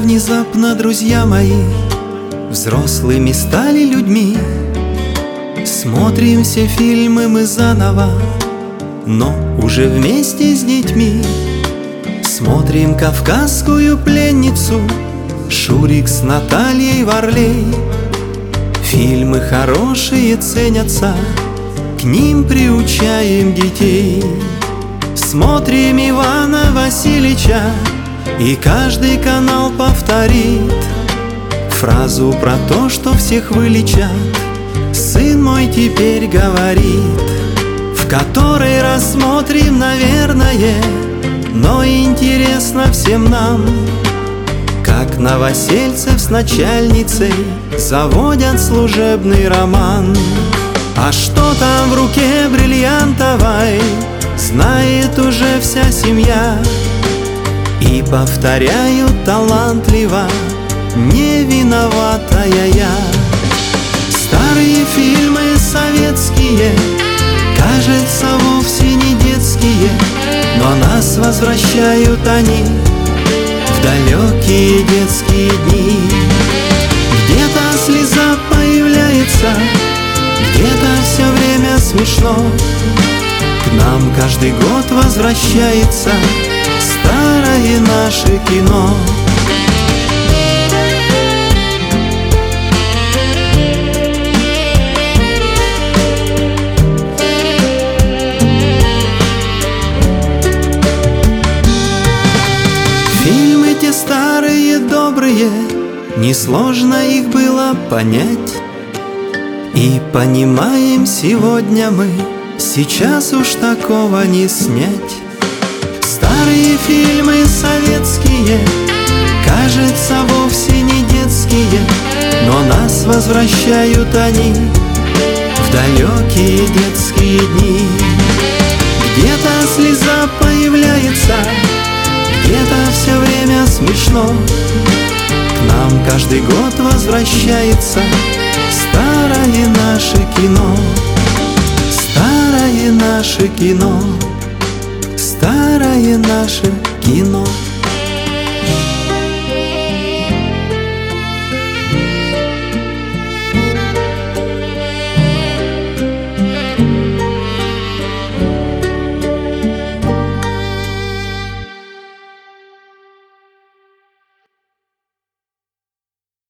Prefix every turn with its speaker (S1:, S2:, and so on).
S1: внезапно, друзья мои, взрослыми стали людьми. Смотрим все фильмы мы заново, но уже вместе с детьми. Смотрим «Кавказскую пленницу», «Шурик с Натальей Варлей». Фильмы хорошие ценятся, к ним приучаем детей. Смотрим Ивана Васильевича, и каждый канал повторит фразу про то, что всех вылечат. Сын мой теперь говорит, в который раз смотрим, наверное, но интересно всем нам, как новосельцев с начальницей заводят служебный роман. А что там в руке бриллиантовой, знает уже вся семья. И повторяют талантливо, не виноватая я. Старые фильмы советские, кажется, вовсе не детские, но нас возвращают они в далекие детские дни. Где-то слеза появляется, где-то все время смешно. К нам каждый год возвращается старое наше кино. Фильмы те старые, добрые, несложно их было понять. И понимаем сегодня мы, сейчас уж такого не снять. Старые фильмы советские, кажется, вовсе не детские, но нас возвращают они в далекие детские дни. Где-то слеза появляется, где-то все время смешно. К нам каждый год возвращается старое наше кино. Старое наше кино, старое наше кино.